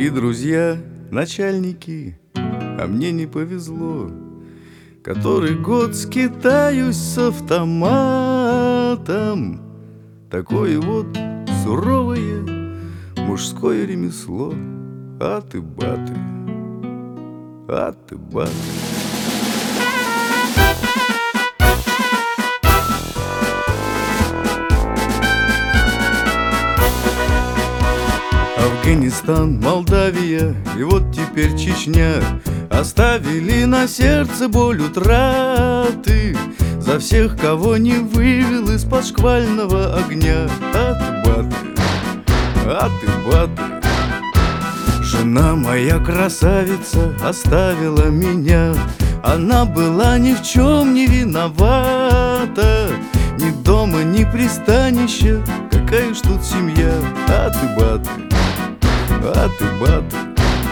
Дорогие друзья, начальники, а мне не повезло. Который год скитаюсь с автоматом. Такое вот суровое мужское ремесло. Аты-баты, аты-баты. Афганистан, Молдавия и вот теперь Чечня оставили на сердце боль утраты за всех, кого не вывел из-под шквального огня. Аты-баты, аты-баты. Жена моя красавица оставила меня. Она была ни в чем не виновата. Ни дома, ни пристанища. Какая ж тут семья? Аты-баты, аты-баты.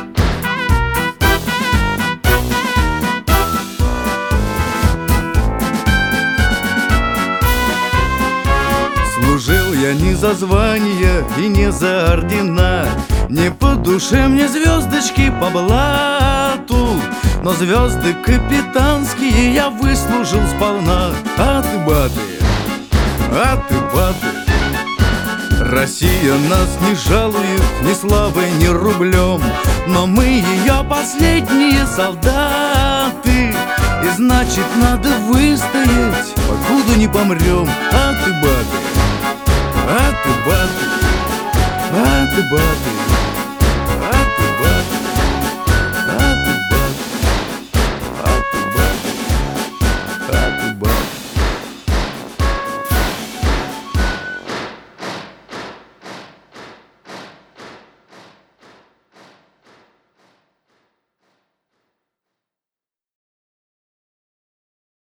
Служил я не за звания и не за ордена. Не по душе мне звездочки по блату, но звезды капитанские я выслужил сполна. Аты-баты, аты-баты. Россия нас не жалует ни славой, ни рублем, но мы ее последние солдаты. И значит надо выстоять, покуда не помрем. Аты-баты, аты-баты, аты-баты.